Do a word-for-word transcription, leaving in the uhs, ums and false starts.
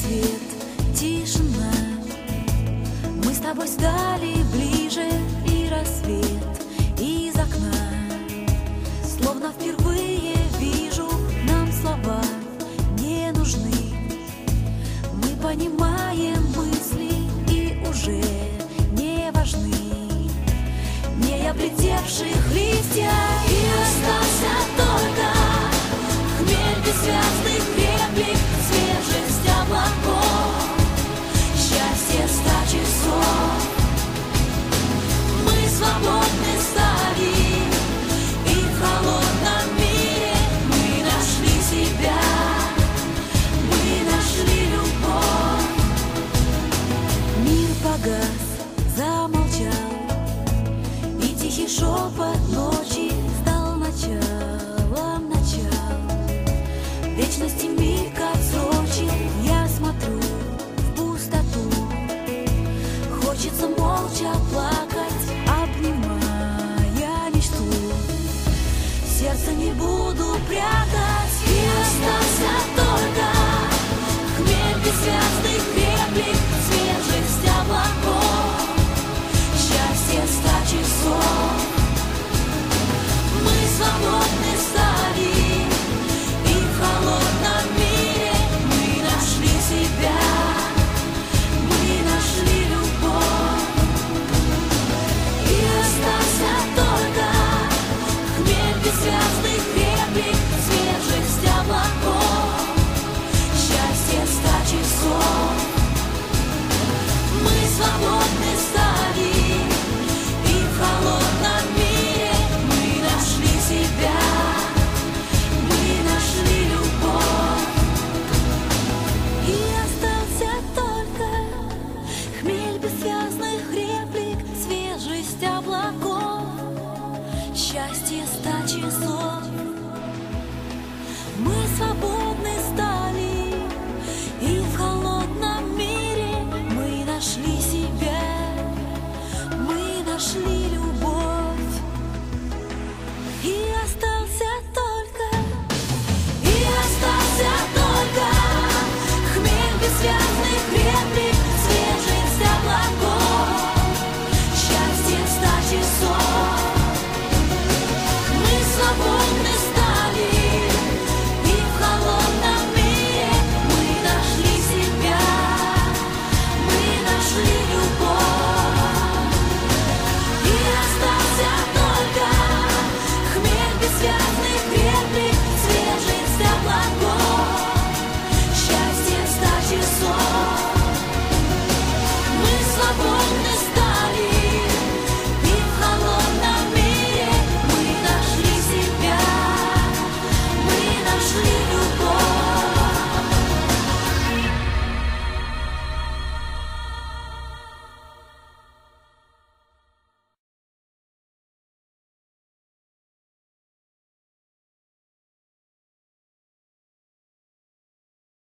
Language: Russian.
свет, тишина. Мы с тобой стали ближе, и рассвет из окна. Словно впервые вижу, нам слова не нужны. Мы понимаем мысли и уже не важны. Не облетевших листья, и остался только хмель бессвязных реплик, свежесть облаков, счастье ста часов. Мы свободны стали, и в холодном мире мы нашли себя, мы нашли любовь. Мир погас, замолчал, и тихий шепот ночи стал началом начал. Вечности миг отсрочил, я смотрю в пустоту. Хочется молча плакать, обнимая мечту. Сердце не буду прятать, и остался только хмель бессвязных реплик, свежесть облаков, счастье ста часов. Мы свободны стали, и в холодном мире мы нашли себя, мы нашли любовь. И остался только хмель бессвязных реплик, свежесть облаков, счастье ста часов. Мы свободны стали, и в холодном мире мы нашли себя, мы нашли любовь. И остался только хмель бессвязных реплик, свежесть облаков, счастье ста часов. Мы свободны стали, и в холодном мире мы нашли себя, мы нашли любовь.